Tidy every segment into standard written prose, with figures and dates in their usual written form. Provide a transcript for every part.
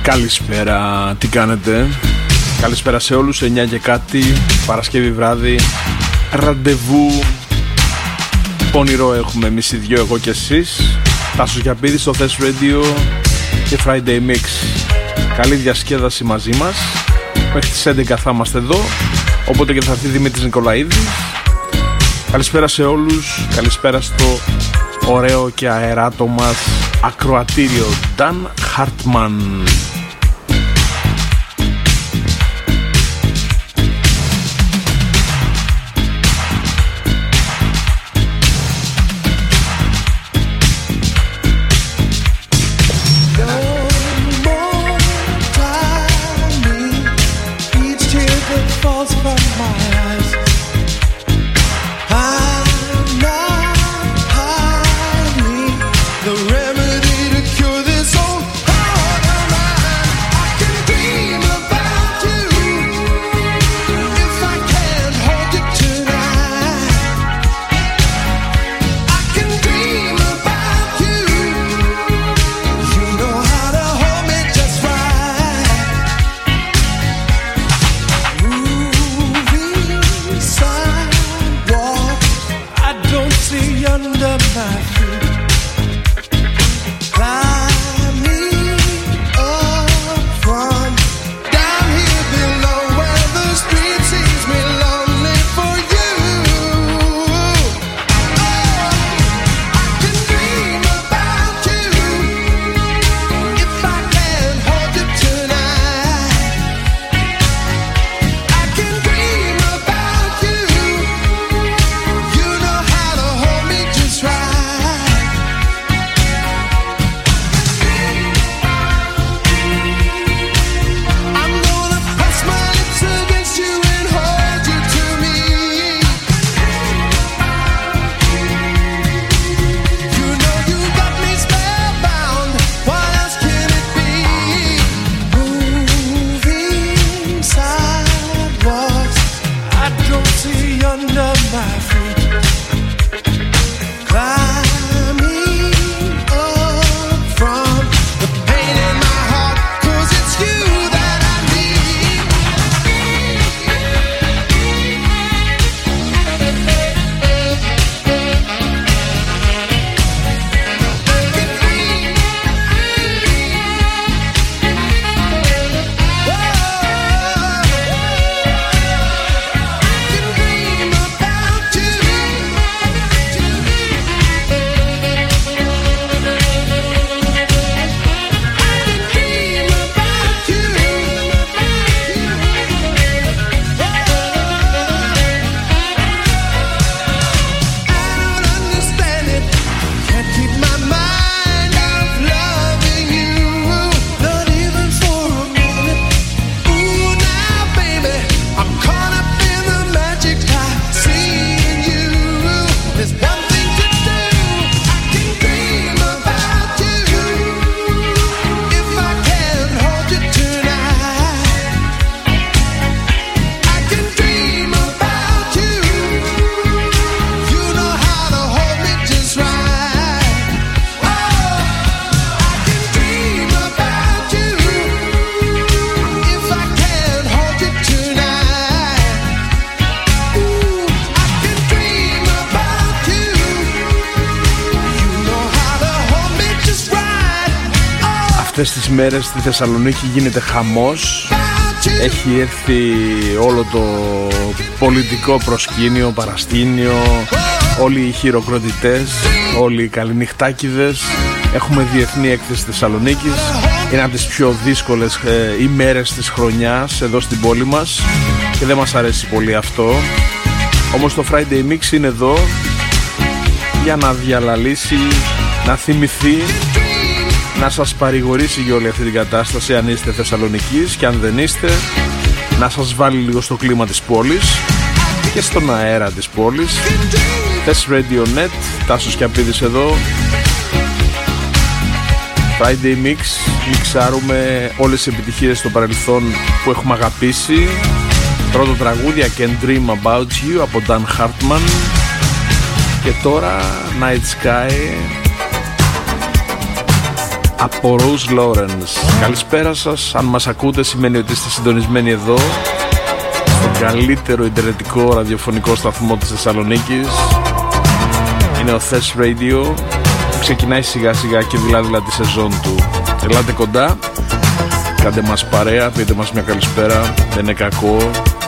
Καλησπέρα, τι κάνετε? Καλησπέρα σε όλους, 9 και κάτι, Παρασκευή βράδυ, ραντεβού, πονηρό έχουμε εμείς οι δυο, εγώ και εσείς. Τάσος Γιαπίδης στο Thess Radio και Friday Mix. Καλή διασκέδαση μαζί μας, μέχρι τις 11 θα είμαστε εδώ, οπότε και θα έρθει Δημήτρης Νικολαίδης. Καλησπέρα σε όλους, καλησπέρα στο ωραίο και αεράτο μας ακροατήριο Dan Hartman. Αυτές τις μέρες στη Θεσσαλονίκη γίνεται χαμός. Έχει έρθει όλο το πολιτικό προσκήνιο, παρασκήνιο, όλοι οι χειροκροτητές, όλοι οι καληνυχτάκηδες. Έχουμε διεθνή έκθεση Θεσσαλονίκης. Είναι από τις πιο δύσκολες ημέρες της χρονιάς εδώ στην πόλη μας και δεν μας αρέσει πολύ αυτό. Όμως το Friday Mix είναι εδώ για να διαλαλήσει, να θυμηθεί, να σας παρηγορήσει για όλη αυτή την κατάσταση αν είστε Θεσσαλονικείς, και αν δεν είστε να σας βάλει λίγο στο κλίμα της πόλης και στον αέρα της πόλης. Thess Radio Net, Τάσος Κιαπίδης εδώ, Friday Mix. Μιξάρουμε όλες τις επιτυχίες στο παρελθόν που έχουμε αγαπήσει. Πρώτο τραγούδι I Can Dream About You από Dan Hartman, και τώρα Night Sky από Rose Lawrence. Καλησπέρα σας. Αν μας ακούτε σημαίνει ότι είστε συντονισμένοι εδώ στον καλύτερο ιντερνετικό ραδιοφωνικό σταθμό της Θεσσαλονίκης. Είναι ο Thess Radio που ξεκινάει σιγά σιγά και δειλά τη σεζόν του. Ελάτε κοντά, κάντε μας παρέα, πείτε μας μια καλησπέρα, δεν είναι κακό.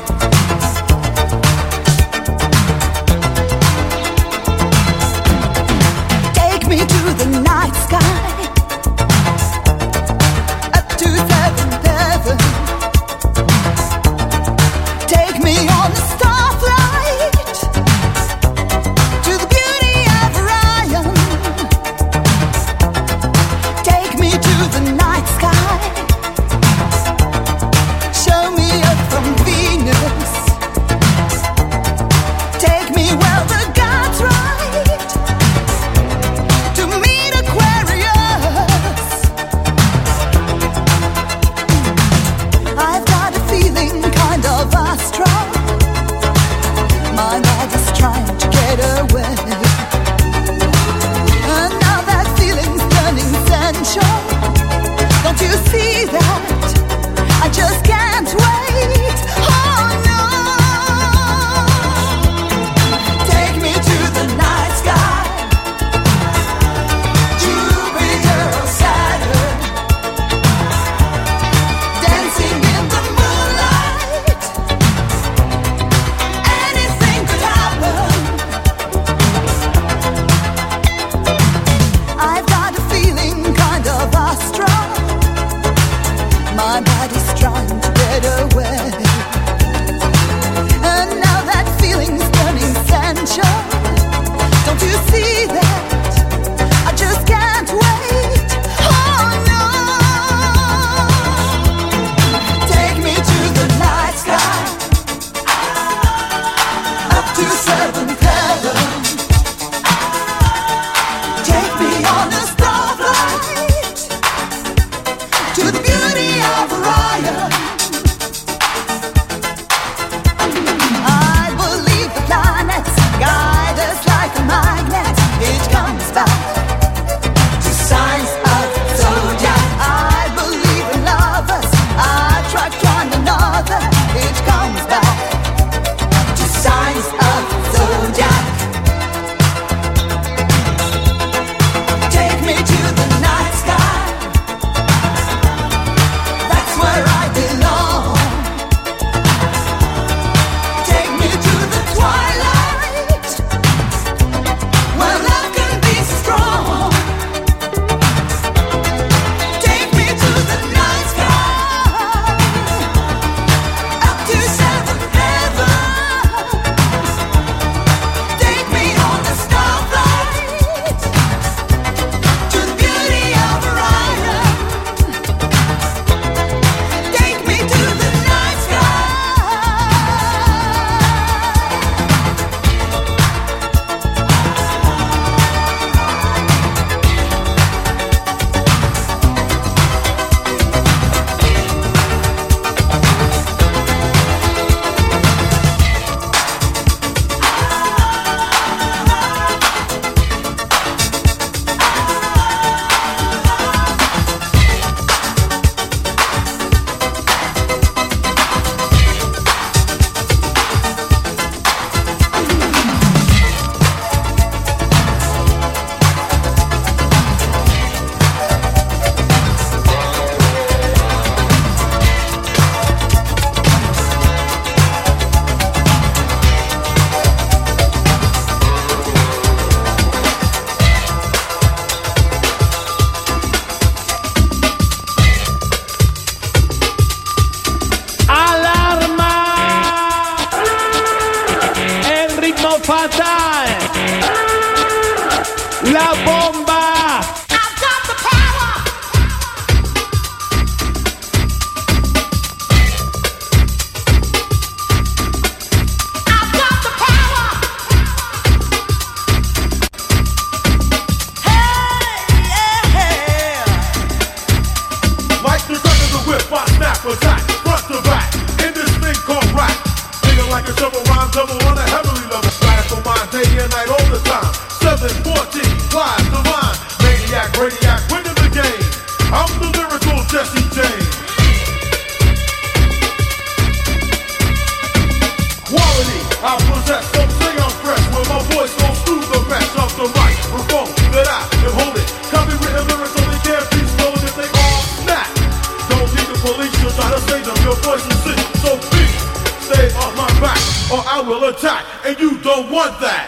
Double on a heavily level, blast on mine day and night all the time. 714, wise, divine, maniac, radiac, winning the game. will attack, and you don't want that.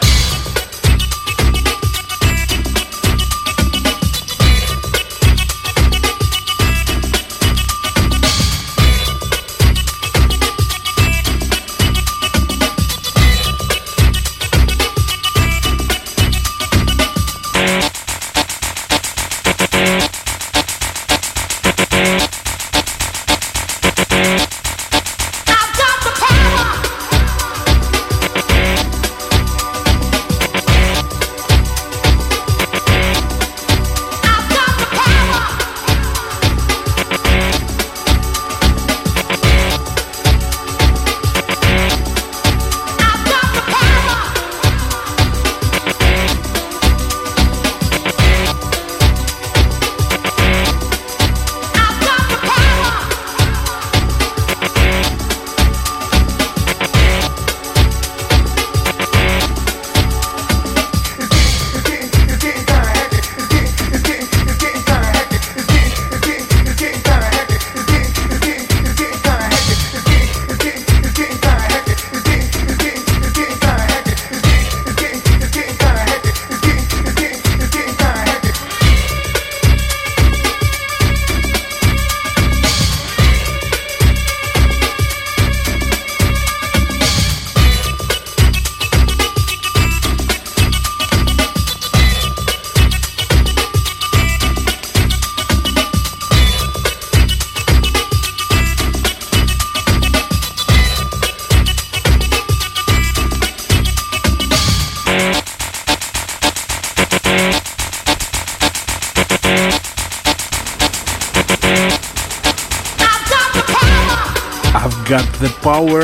Got the power.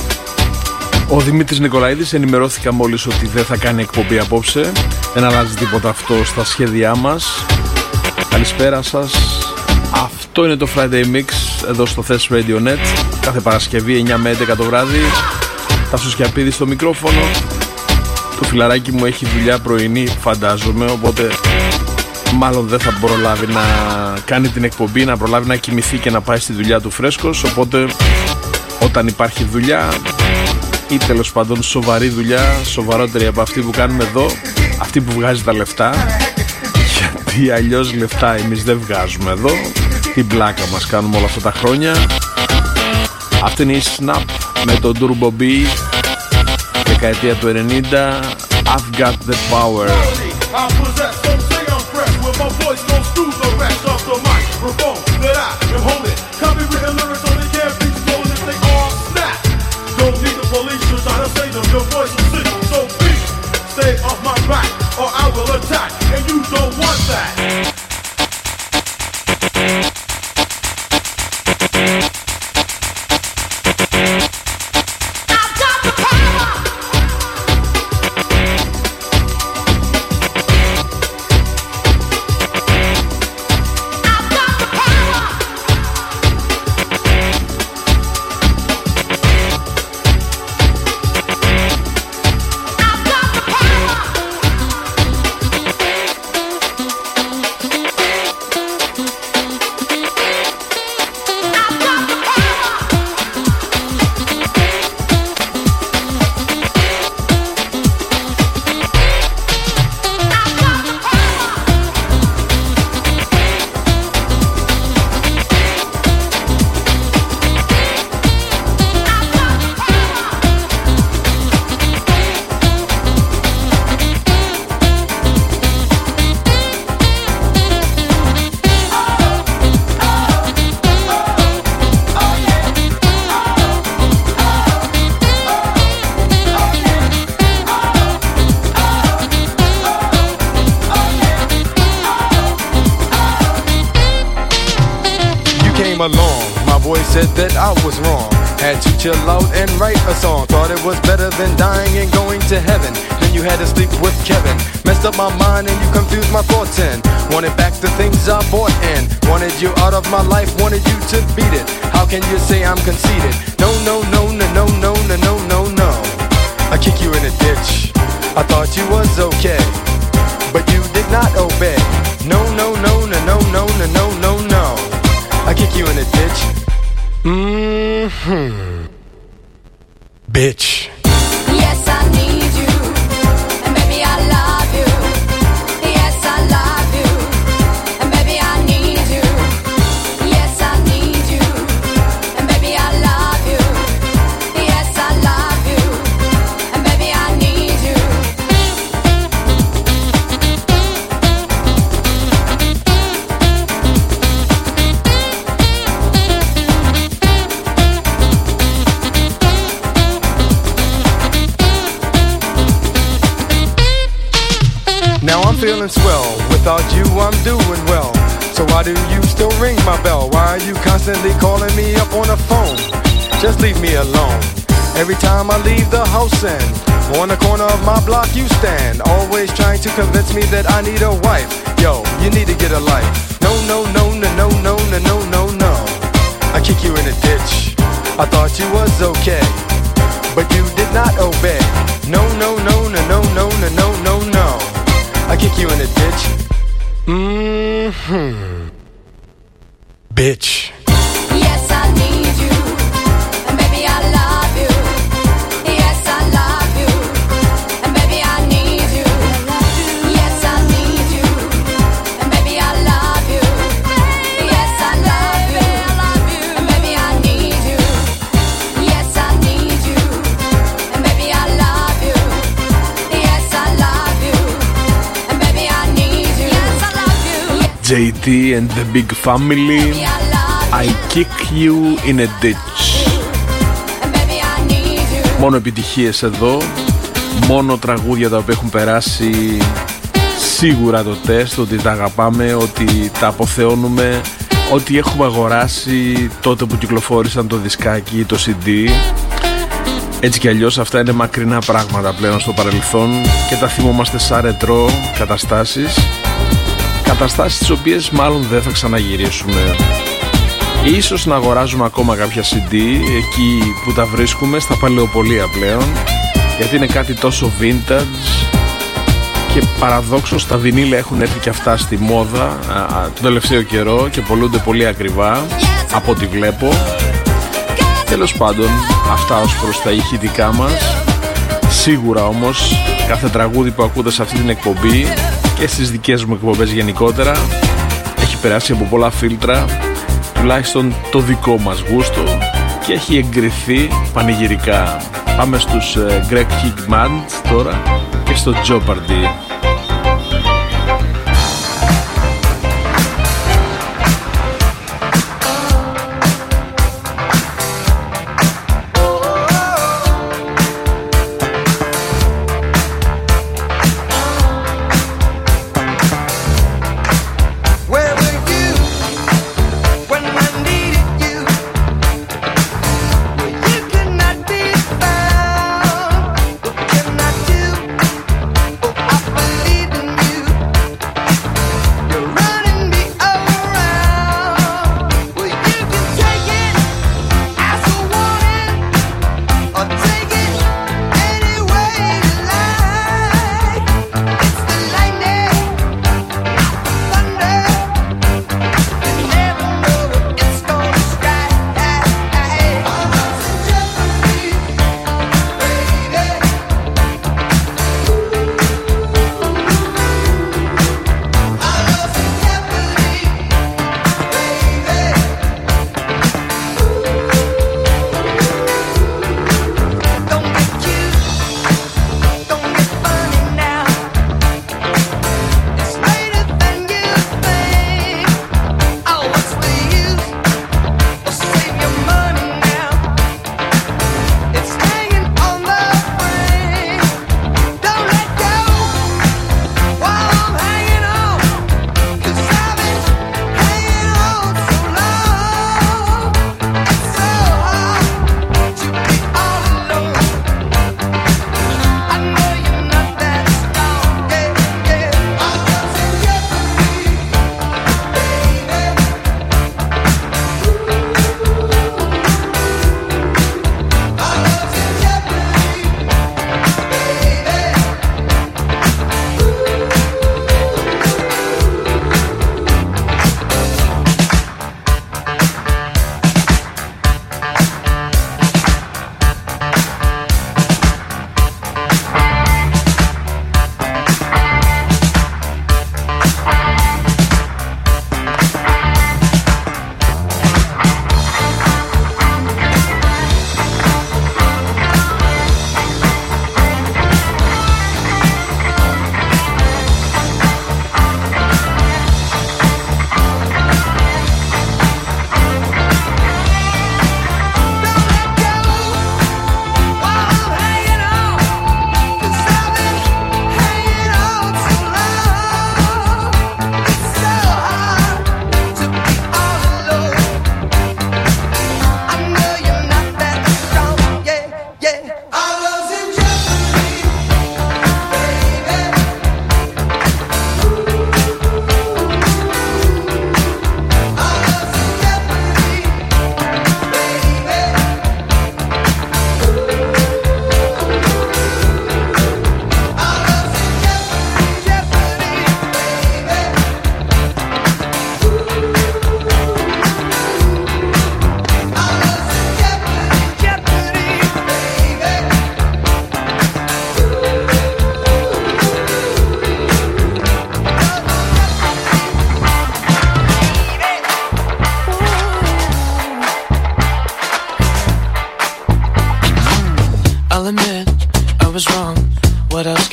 Ο Δημήτρης Νικολαίδης, ενημερώθηκα μόλις ότι δεν θα κάνει εκπομπή απόψε. Δεν αλλάζει τίποτα αυτό στα σχέδιά μας. Καλησπέρα σας. Αυτό είναι το Friday Mix εδώ στο Thess Radio Net. Κάθε Παρασκευή 9 με 11 το βράδυ. Τάσος Σκιαπίδης στο μικρόφωνο. Το φιλαράκι μου έχει δουλειά πρωινή, φαντάζομαι, οπότε μάλλον δεν θα προλάβει να κάνει την εκπομπή, να προλάβει να κοιμηθεί και να πάει στη δουλειά του φρέσκος. Οπότε όταν υπάρχει δουλειά, ή τέλος πάντων σοβαρή δουλειά, σοβαρότερη από αυτή που κάνουμε εδώ, αυτή που βγάζει τα λεφτά, γιατί αλλιώς λεφτά εμείς δεν βγάζουμε εδώ, την πλάκα μας κάνουμε όλα αυτά τα χρόνια. Αυτή είναι η Snap με το Turbo B, δεκαετία του 90. I've got the power. My voice goes through the rest of the microphone that I am holding. Copywritten lyrics only can't be stolen if they all snap. Don't need the police to try to say them. Your voice will sing. So please stay off my back or I will attack, and you don't want that. Along. My voice said that I was wrong. Had to chill out and write a song. Thought it was better than dying and going to heaven. Then you had to sleep with Kevin. Messed up my mind and you confused my thoughts and wanted back the things I bought and wanted you out of my life, wanted you to beat it. How can you say I'm conceited? No, no, no, no, no, no, no, no, no, no. I kick you in a ditch. I thought you was okay, but you did not obey. No, no, no, no, no, no, no, no, no, no. I kick you in a ditch. Bitch. feeling swell. Without you, I'm doing well. So why do you still ring my bell? Why are you constantly calling me up on the phone? Just leave me alone. Every time I leave the house and on the corner of my block you stand, always trying to convince me that I need a wife. Yo, you need to get a life. No, no, no, no, no, no, no, no, no, no. I kick you in the ditch. I thought you was okay, but you did not obey. No, no, no, no, no, no, no, no, no, no. I kick you in the ditch. Bitch. Yes, I need you, and baby I love you. Yes, I love you, and baby I need you. Yes, I need you, and baby I love you. Yes, I love you, and baby I need you. Yes, I need you, and baby I love you. Yes, I love you, and baby I need you. Yes, I love you. JT and the Big Family, I kick you in a ditch. Μόνο επιτυχίες εδώ, μόνο τραγούδια τα οποία έχουν περάσει σίγουρα το τεστ, ότι τα αγαπάμε, ότι τα αποθεώνουμε, ότι έχουμε αγοράσει τότε που κυκλοφόρησαν το δισκάκι ή το CD. Έτσι κι αλλιώς αυτά είναι μακρινά πράγματα πλέον στο παρελθόν και τα θυμόμαστε σαν ρετρό καταστάσεις. Καταστάσεις τις οποίες μάλλον δεν θα ξαναγυρίσουμε. Ίσως να αγοράζουμε ακόμα κάποια CD εκεί που τα βρίσκουμε στα παλαιοπωλεία πλέον, γιατί είναι κάτι τόσο vintage και παραδόξως τα βινίλια έχουν έρθει και αυτά στη μόδα τον τελευταίο καιρό και πωλούνται πολύ ακριβά από ό,τι βλέπω. Τέλος πάντων, αυτά ως προς τα ηχητικά μας. Σίγουρα όμως κάθε τραγούδι που ακούτε σε αυτή την εκπομπή και στις δικές μου εκπομπές γενικότερα έχει περάσει από πολλά φίλτρα, τουλάχιστον το δικό μας γούστο, και έχει εγκριθεί πανηγυρικά. Πάμε στους Greg Higman τώρα και στο Jeopardy. I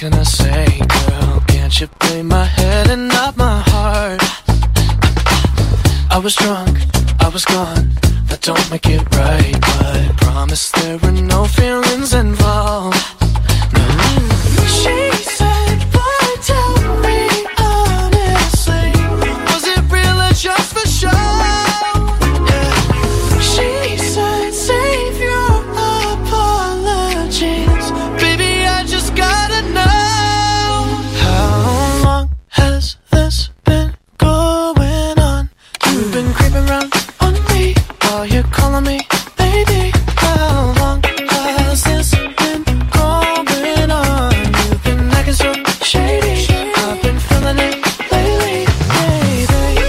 can I say, girl? Can't you play my head and not my heart? I was drunk, I was gone. That don't make it right, but promise there were no feelings involved. No. She said, boy, tell me honestly, was it real or just for show? Yeah. She said, save your apologies, baby, I just gotta know. How long has this been going on? You've been creeping around on me while you're calling me lady. How long has this been going on? You've been acting so shady. I've been feeling it lately, baby.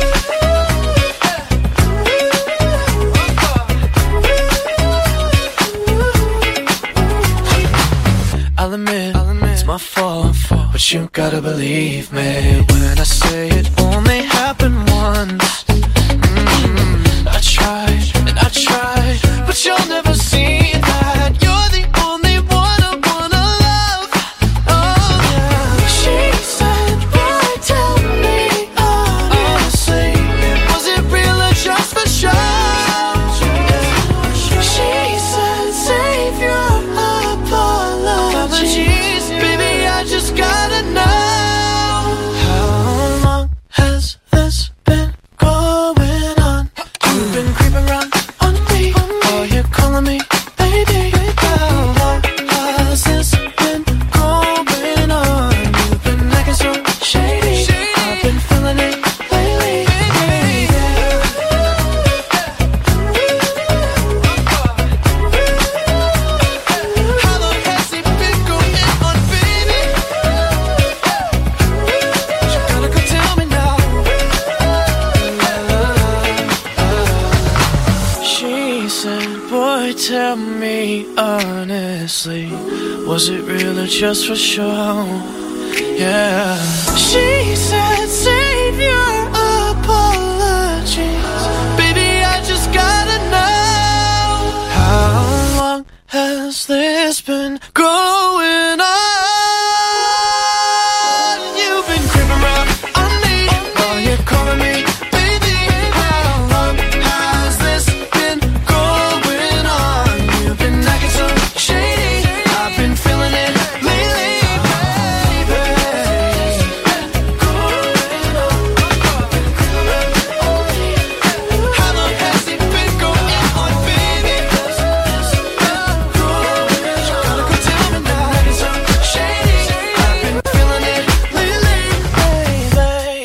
I'll admit, it's my fault, but you gotta believe me when I say it only happened once. I tried and I tried, but you'll never see that. You're the only one I wanna love. Oh yeah. She said, boy, tell me honestly, was it real or just for show? She said, save your apologies, baby, I just gotta know. How long has this been going on? You've been creeping around on me while you're calling me lady. How long has this been going on? You've been acting so shady. I've been feeling it lately, baby. How long has it been going on, baby? You gotta go tell me now. She said, boy, tell me honestly, was it real or just for show? Yeah. She said, save your apologies, baby, I just gotta know. How long has this been going on? You've been creeping around on me while you're calling me baby. How long has this been going on? You've been acting so shady. I've been feeling it lately, baby. Going on. How long has it been going on, baby? You gotta go tell me now. Acting so shady. I've been feeling it lately, baby.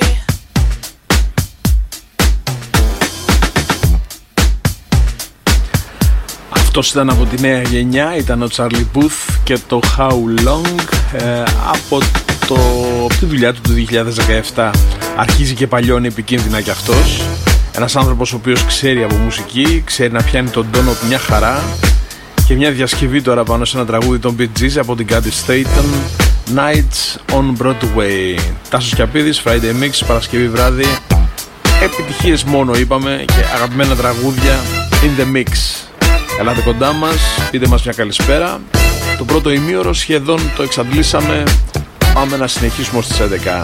Αυτός ήταν από τη νέα γενιά, ήταν ο Charlie Puth και το How Long. Από τη δουλειά του 2017 αρχίζει και παλιώνει επικίνδυνα κι αυτός. Ένας άνθρωπος ο οποίος ξέρει από μουσική, ξέρει να πιάνει τον τόνο του μια χαρά. Και μια διασκευή τώρα πάνω σε ένα τραγούδι των Bee Gees από την Cathy Staten, Nights on Broadway. Τάσος Κιαπίδης, Friday Mix, Παρασκευή βράδυ. Επιτυχίες μόνο είπαμε και αγαπημένα τραγούδια in the mix. Ελάτε κοντά μας, πείτε μας μια καλησπέρα. Το πρώτο ημίωρο σχεδόν το εξαντλήσαμε. Πάμε να συνεχίσουμε στις 11.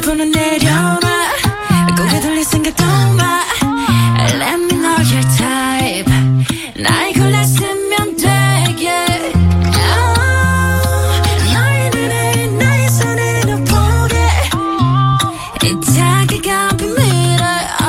핸드폰은 내려놔 고개 돌릴 생각도 마 Let me know your type 날 골랐으면 되게 너의 눈에 나의 손에는 보게 이 자기가 비밀을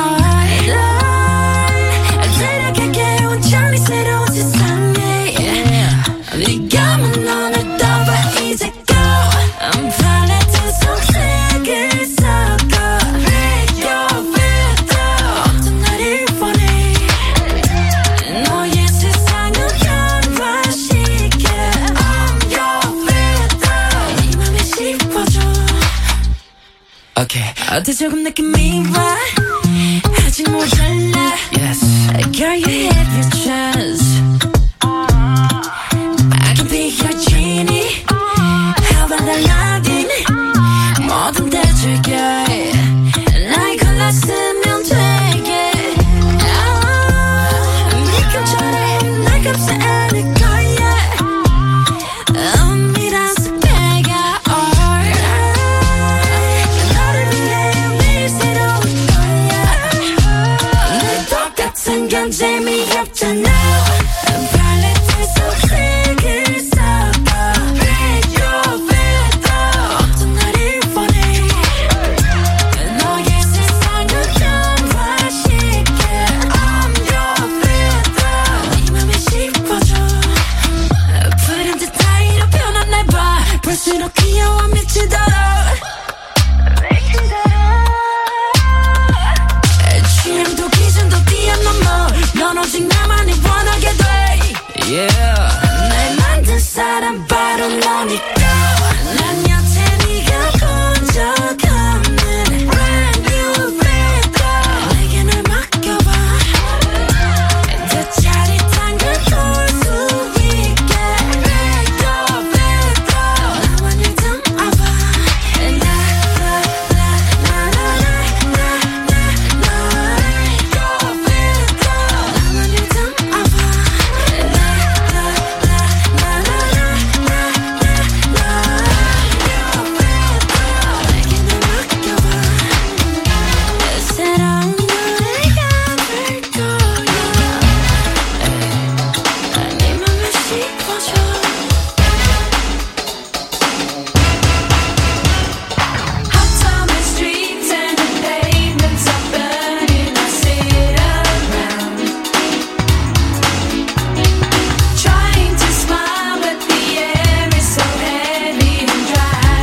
데려갈게 온전히 새로운 세상에 네가 문 너를 떠봐 이제 go I'm falling to 속색을 섞어 Break your filter 어떤 나를 원해 너의 세상을 변화시켜 I'm your filter 이 맘에 씹어줘 Okay 어때 조금 느낌이 와 아직 모자라 Yes Girl you have your chance I can be your genie How about Aladdin 뭐든 대줄게 날 골랐으면 되게 미금처럼 날 감싸 안을 거야 미라서 내가 너를 위해 매일 새로운 거야 늘 똑같은 건 재미없잖아 팔레트 속색을 섞어 Break your filter 어떤 나를 원해 너의 세상을 변화시켜 I'm your filter 네 맘에 씹어줘 푸른 듯하이로 변한 날 봐 볼수록 귀여워 미치도록 취향도 기준도 뛰어넘어 넌 오직 나만이 원하게 돼 Yeah 날 만든 사람 바로 너니까 난 여태 네가 본 적 없는 Brand new filter 내게 날 맡겨봐 더 짜릿한 걸 볼 수 있게 Break your filter 나와 날 담아봐 새로운 노래가 될 거야 네 맘을 씹어줘 Hot summer streets and the pavements are burning I sit around Trying to smile but the air is so heavy and dry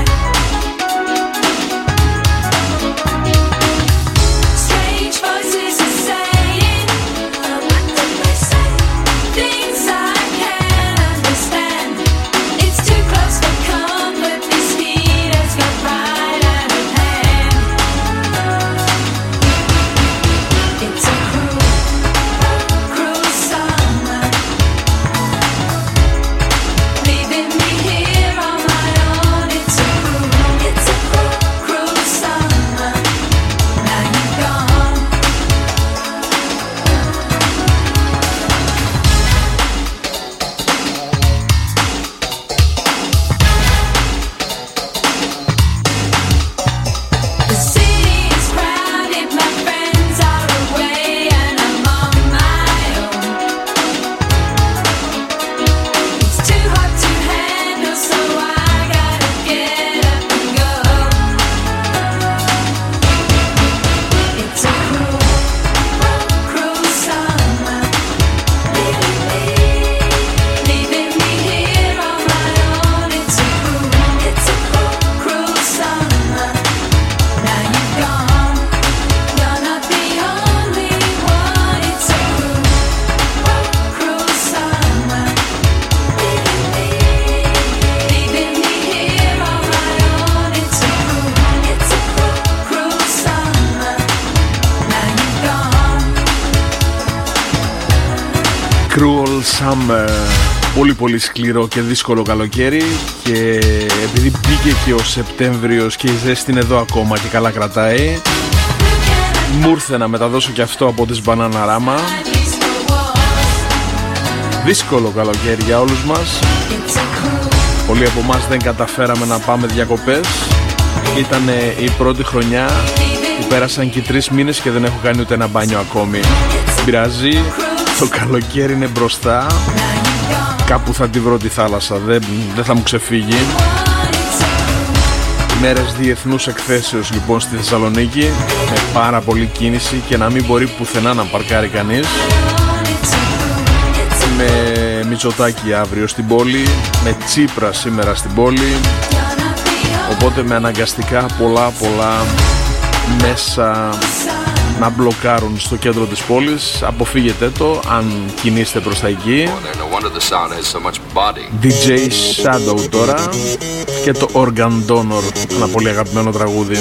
Strange voices are saying what do they say? Things I can't understand It's too close for comfort This heat has got right out of hand It's a cruel, cruel summer Leaving me here on my own It's a cruel, cruel summer Now you're gone The city is crowded, my friends are away and I'm on my own It's too hot to handle so I gotta get up and go It's a cruel, cruel summer Leaving me here on my own It's a cruel summer Now you're gone You're not the only one It's a cruel summer Leaving me here on my own It's a cruel summer Now you're gone Cruel Summer. Πολύ πολύ σκληρό και δύσκολο καλοκαίρι και επειδή μπήκε και ο Σεπτέμβριος και η ζέστη είναι εδώ ακόμα και καλά κρατάει, μου ήρθε να μεταδώσω και αυτό από τις Bananarama. Δύσκολο καλοκαίρι για όλους μας. Πολλοί από εμάς δεν καταφέραμε να πάμε διακοπές. Ήταν η πρώτη χρονιά που πέρασαν και 3 μήνες και δεν έχω κάνει ούτε ένα μπάνιο ακόμη. Δεν πειράζει, το καλοκαίρι είναι μπροστά. Κάπου θα τη βρω τη θάλασσα, δεν θα μου ξεφύγει. Μέρες διεθνούς εκθέσεως λοιπόν στη Θεσσαλονίκη, με πάρα πολύ κίνηση και να μην μπορεί πουθενά να παρκάρει κανείς. Με Μητσοτάκη αύριο στην πόλη, με Τσίπρα σήμερα στην πόλη. Οπότε με αναγκαστικά πολλά μέσα να μπλοκάρουν στο κέντρο της πόλης. Αποφύγετε το αν κινείστε προς τα εκεί. DJ Shadow τώρα και το Organ Donor, ένα πολύ αγαπημένο τραγούδι.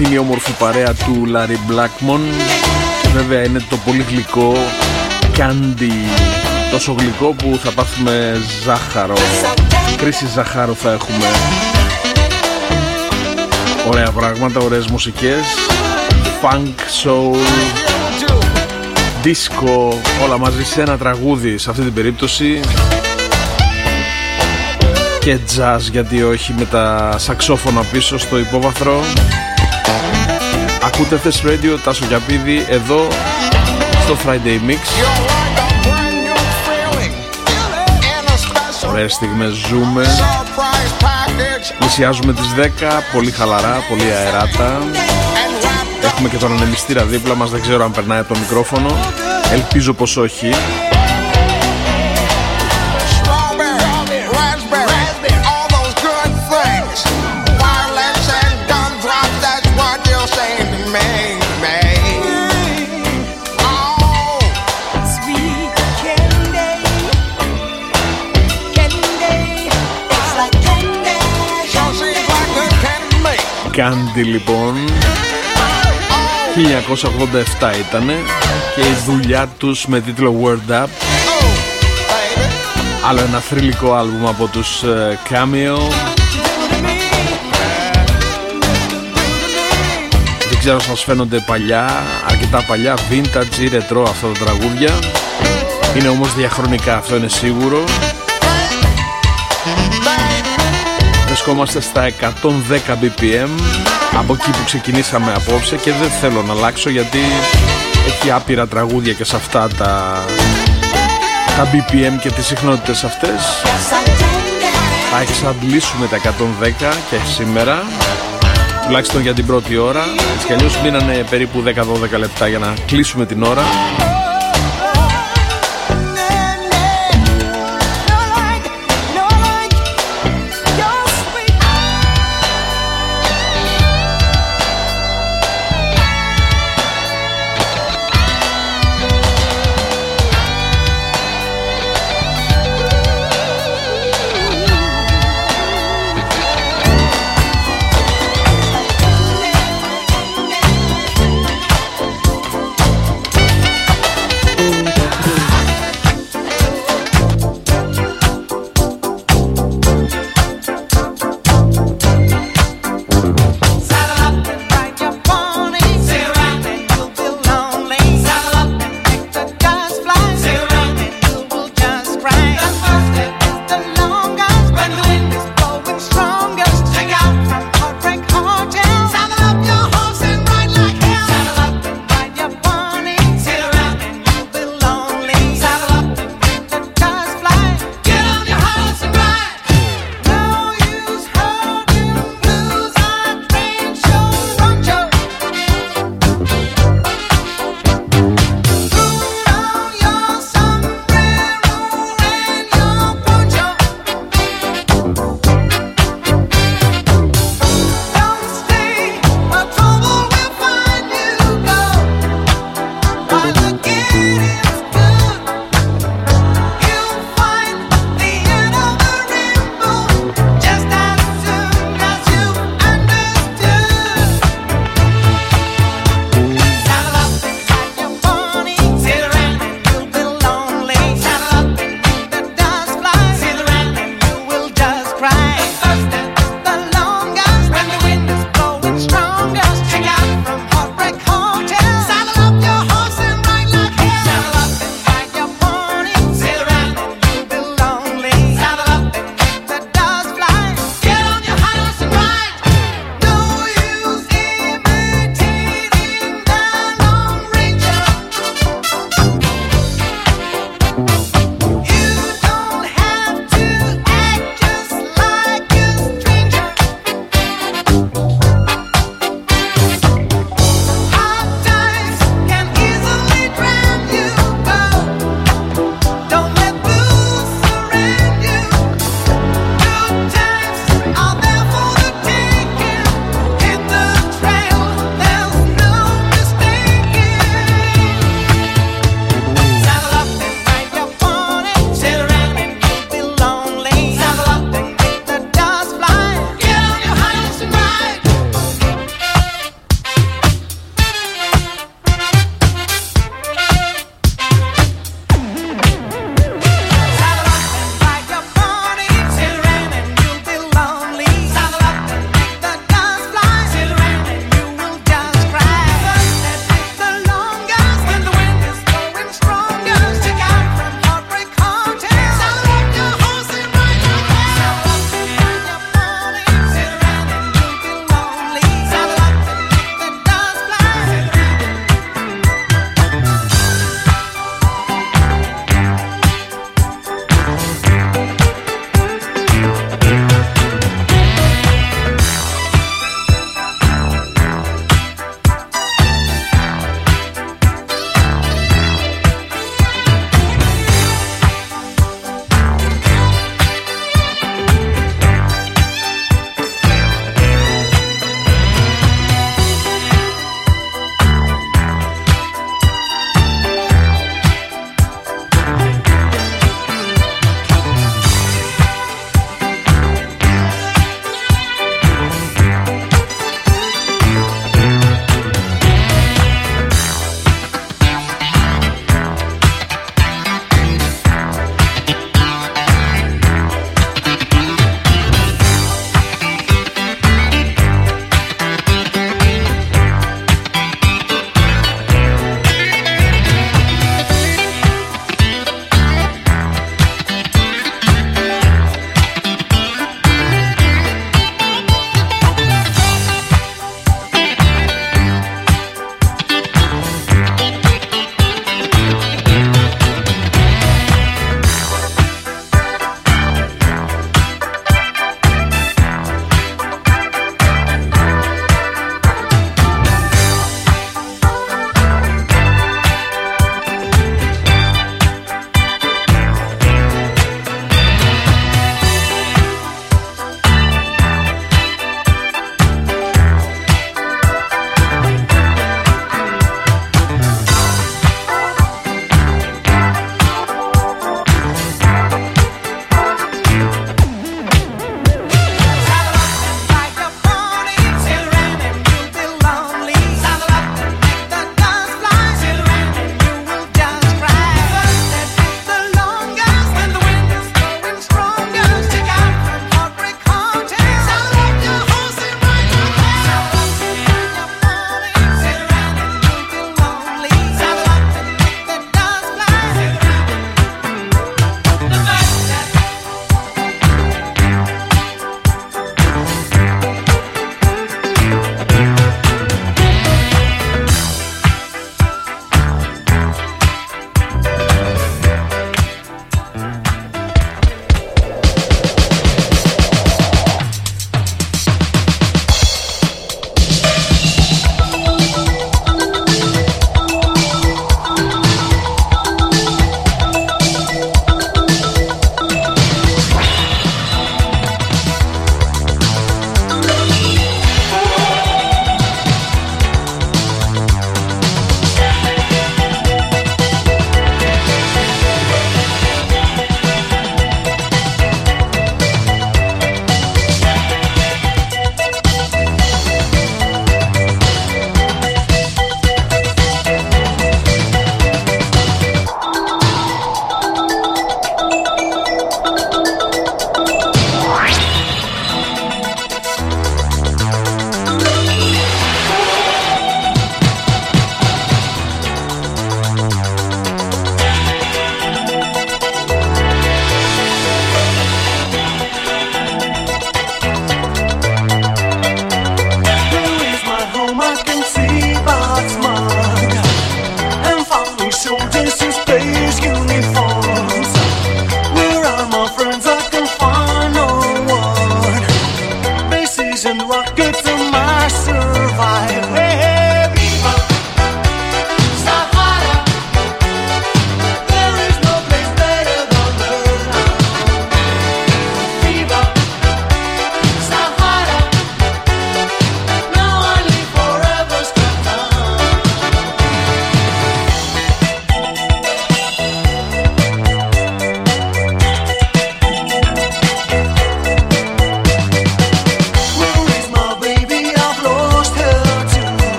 Αυτή είναι η όμορφη παρέα του Larry Blackmon. Και βέβαια είναι το πολύ γλυκό Candy. Τόσο γλυκό που θα πάθουμε ζάχαρο. Κρίση ζαχάρου θα έχουμε. Ωραία πράγματα, ωραίες μουσικές. Funk, soul, disco, όλα μαζί σε ένα τραγούδι σε αυτή την περίπτωση. Και jazz, γιατί όχι, με τα σαξόφωνα πίσω στο υπόβαθρο. Ακούτε Thess Radio, Τάσο Γιαπίδη, εδώ στο Friday Mix. Ωραίες στιγμές ζούμε. Πλησιάζουμε τις 10, πολύ χαλαρά, πολύ αεράτα. Έχουμε και τον ανεμιστήρα δίπλα μας, δεν ξέρω αν περνάει από το μικρόφωνο. Ελπίζω πως όχι. Candy λοιπόν, 1987 ήτανε και η δουλειά τους με τίτλο Word Up. Άλλο ένα θρυλικό άλμπουμ από τους Cameo. Δεν ξέρω αν σας φαίνονται παλιά, αρκετά παλιά, vintage ή retro αυτά τα τραγούδια. Είναι όμως διαχρονικά, αυτό είναι σίγουρο. Βρισκόμαστε στα 110 BPM από εκεί που ξεκινήσαμε απόψε και δεν θέλω να αλλάξω γιατί έχει άπειρα τραγούδια και σε αυτά τα BPM και τις συχνότητες αυτές. Θα εξαντλήσουμε τα 110 και σήμερα, τουλάχιστον για την πρώτη ώρα. Έτσι κι αλλιώς μείνανε περίπου 10-12 λεπτά για να κλείσουμε την ώρα.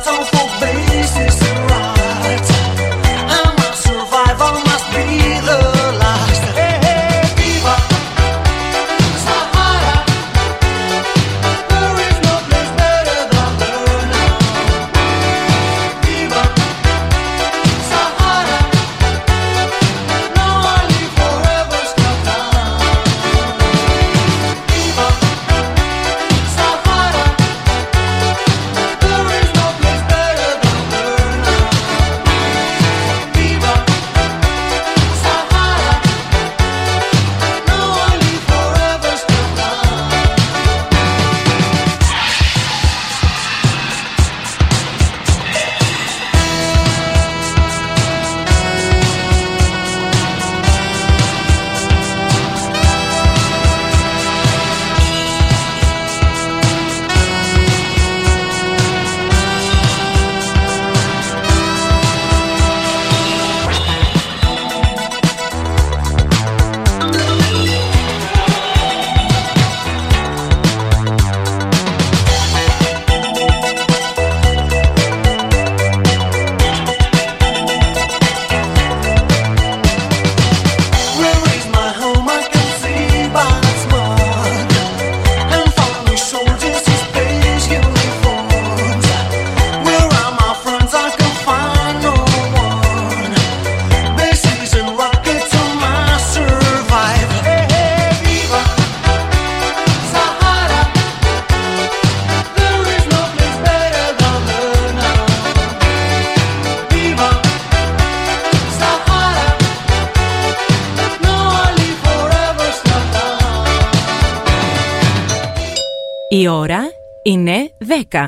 Η ώρα είναι 10.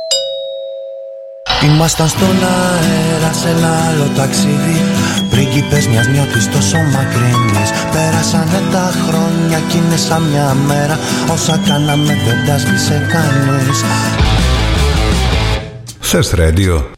Ήμασταν στον αέρα σε ένα άλλο ταξίδι, πρίγκιπες μιας νιώτης τόσο μακρινής. Πέρασανε τα χρόνια κι είναι σαν μια μέρα, όσα κάναμε δεν τα σβήσε κανείς. Θες ρέντιο?